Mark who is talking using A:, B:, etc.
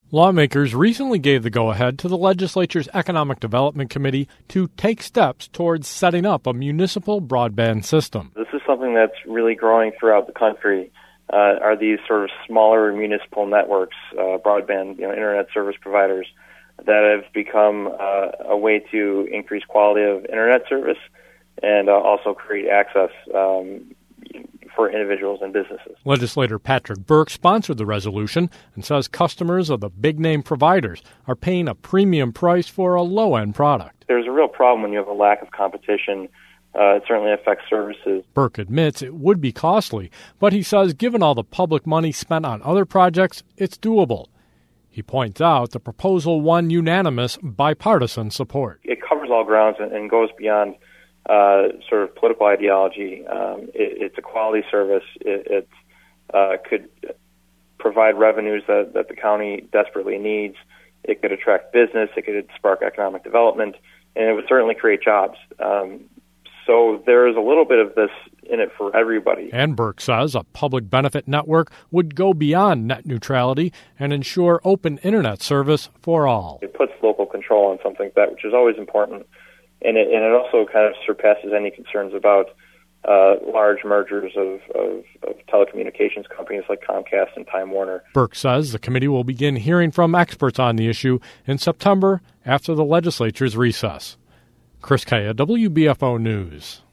A: Lawmakers recently gave the go-ahead to the legislature's Economic Development Committee to take steps towards setting up a municipal broadband system.
B: This is something that's really growing throughout the country. Are these sort of smaller municipal networks, broadband, internet service providers that have become a way to increase quality of internet service and also create access for individuals and businesses.
A: Legislator Patrick Burke sponsored the resolution and says customers of the big-name providers are paying a premium price for a low-end product.
B: There's a real problem when you have a lack of competition. It certainly affects services.
A: Burke admits it would be costly, but he says given all the public money spent on other projects, it's doable. He points out the proposal won unanimous bipartisan support.
B: It covers all grounds and goes beyond sort of political ideology. It's a quality service. It could provide revenues that the county desperately needs. It could attract business. It could spark economic development, and it would certainly create jobs. So there is a little bit of this in it for everybody.
A: And Burke says a public benefit network would go beyond net neutrality and ensure open internet service for all.
B: It puts local control on something like that, which is always important. And it also kind of surpasses any concerns about large mergers of telecommunications companies like Comcast and Time Warner.
A: Burke says the committee will begin hearing from experts on the issue in September after the legislature's recess. Chris Kaya, WBFO News.